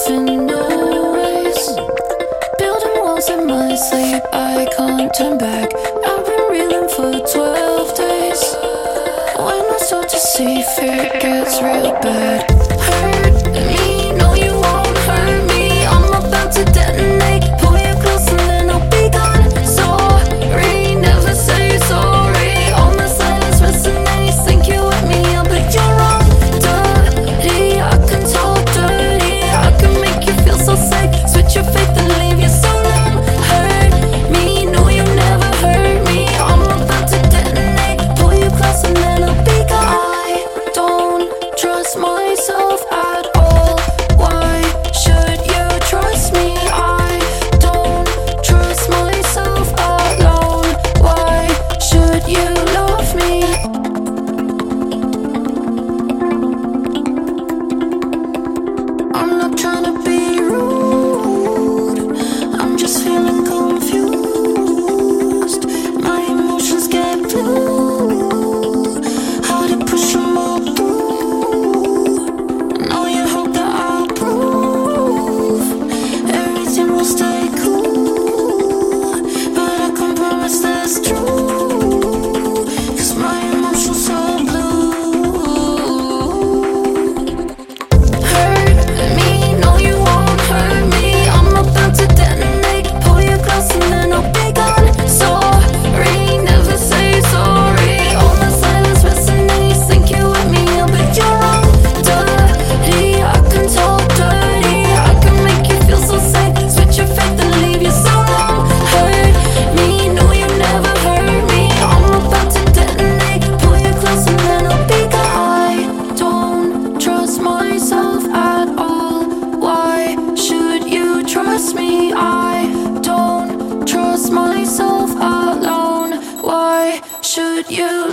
in no race. Building walls in my sleep, I can't turn back. I've been reeling for 12 days. When I start to see fear, it gets real bad. Hurt me, no you won't hurt me. I'm about to detonate. Pull you close and then I'll be gone. Sorry, never say sorry. All my silence resonates. Think you with me, but you're wrong. Dirty, I can talk dirty. I can make you feel so safe. Switch your faith and leave you so numb. Hurt me, no you never hurt me. I'm about to detonate. Pull you close and then I'll be gone. I don't trust myself at all. Why should you trust me? I don't trust myself alone. Why should you love me? I'm not trying to be rude, I'm just feeling confused. My emotions get blue, hard to push them all through. Now you hope that I'll prove everything will stay cool, but I can't promise that's true, 'cause my emotions so blue. Hurt me, no you won't hurt me. I'm about to detonate. Pull you close and then I'll be gone. Sorry, never say sorry. All my silence resonates. Think you with me, but you're wrong. Dirty, I can talk dirty. I can make you feel so safe. Switch your faith and leave you so long. Hurt me, no you never hurt me. I'm about to detonate. Pull you close and then I'll be gone. I don't trust myself at all. Why should you trust me? I don't trust myself alone. Why should you